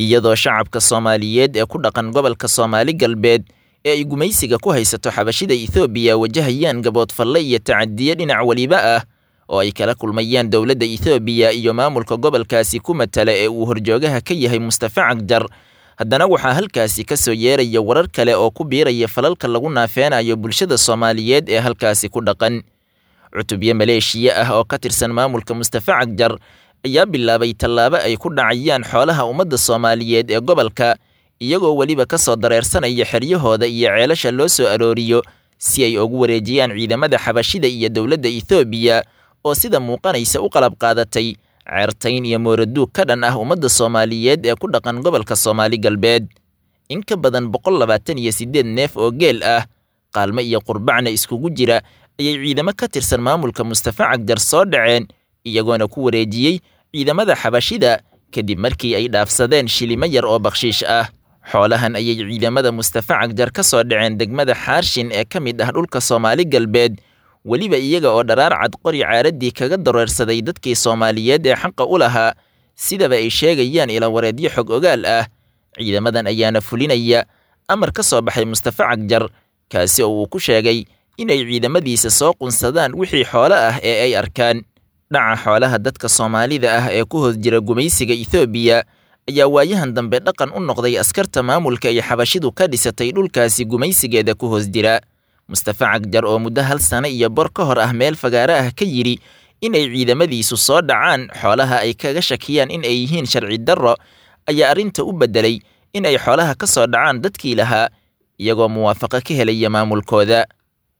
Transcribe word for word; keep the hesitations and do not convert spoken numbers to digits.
iyadoo shacabka Soomaaliyeed ee ku dhaqan gobolka Soomaali Galbeed ee ay gumaysiga ku haysato xabashida Itoobiya wajahayaan gaboodfalle iyo tacadiye dhinac waliba ah oo ay kala kulmayaan dowladda Itoobiya iyo maamulka gobolkaasi ku matala ee uu horjoogaha ka yahay Mustafa Cagjar. haddana waxaa halkaasi ka soo yeeraya warar kale oo ku biiraya falalka lagu naafeenayo bulshada Soomaaliyeed ee halkaasi ku dhaqan. cutubyo Maleeshiya ah oo ka tirsan maamulka Mustafa Cagjar ayaa bilaabay tallaabo ay ku dhacayaan xoolaha ummadda Soomaaliyeed ee gobolka, iyagoo waliba ka soo dareersanaya xeryahooda iyo ceelasha loo soo arooriyo si ay ugu wareejiyaan ciidamada xabashida iyo dowladda Itoobiya oo sida muuqanaysa u qalab qaadatay ceertayn iyo mooraduug ka dhan ah ummadda Soomaaliyeed ee ku dhaqan gobolka Soomaali Galbeed. in ka badan boqol labaatan iyo siddeed neef oo geel ah, qaalmo iyo qurbacna iskugu jira ayay ciidamo ka tirsan maamulka Mustafa Cagjar soo dhaceen, iyagoona ku wareejiyey ciidamada xabashida kadib markii ay dhaafsadeen shilimo yar oo bakshiish ah. xoolahan ayay ciidamada Mustafa Cagjar ka soo dhaceen degmada Xaarshin ee ka mid ah dhulka Soomaali Galbeed, weliba iyaga oo dharaar cad qori caaradii kaga dareersaday dadkii Soomaaliyeed ee xaqa u lahaa, sidaba ay sheegayaan ila wareedyo xog ogaal ah. ciidamadan ayaana fulinaya amar ka soo baxay Mustafa Cagjar, kaasi oo uu ku sheegay inay ciidamadiisa soo qunsadaan wixii xoolo ah ee ay arkaan. dhaca xoolaha dadka Soomaalida ah ee ku hoos jira gumaysiga Itoobiya ayaa waayahan dambe dhaqan u noqday askarta maamulka ay xabashidu ka dhisatay dhulkaasi gumaysigeeda ku hoos jira. Mustafa Cagjar oo muddo hal sano iyo bor ka hor ah meel fagaare ah ka yiri inay ciidamadiisu soo dhacaan xoolaha ay kaga shakiyaan in ay yihiin sharci darro, ayaa arrinta u beddelay in ay xoolaha ka soo dhacaan dadkii lahaa, iyagoo muwaafaqo ka helaya maamulkooda.